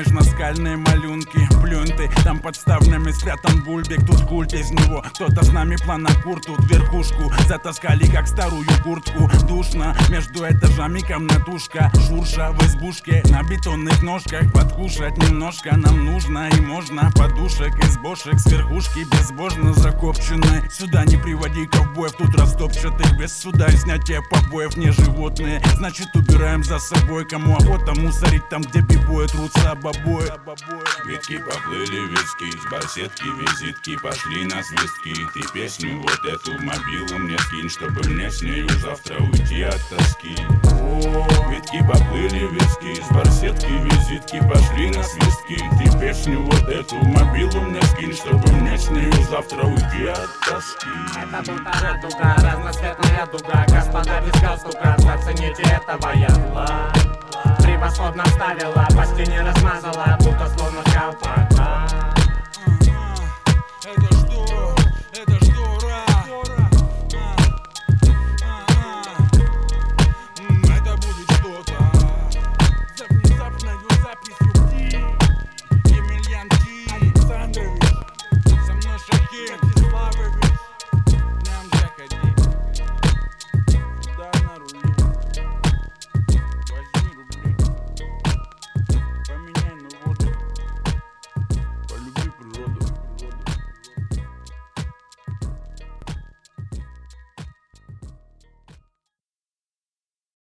знаешь, наскальные малюнки. Плюнь ты, там под ставнями спрятан бульбик. Тут культ из него, кто-то с нами планокур. Тут верхушку затаскали, как старую куртку. Душно, между этажами комнатушка. Шурша в избушке на бетонных ножках. Подкушать немножко нам нужно и можно. Подушек из бошек с верхушки безбожно закопчены. Сюда не приводи ковбоев, тут растопчатых без суда и снятия побоев. Не животные, значит убираем за собой. Кому охота мусорить там, где бибои трутся об обои. Витки поплыли виски, с барсетки визитки пошли на свистки. Ты песню вот эту в мобилу мне скинь, чтобы мне с нею завтра уйти от тоски. Витки поплыли виски, с барсетки визитки пошли на свистки. Ты песню вот эту в мобилу мне скинь, чтобы мне с нею завтра уйти от тоски. Это будто радуга, разноцветная дуга. Господа без галстука, зацените этого ядла. Превосходно вставила, по стене размазала, будто словно колпака.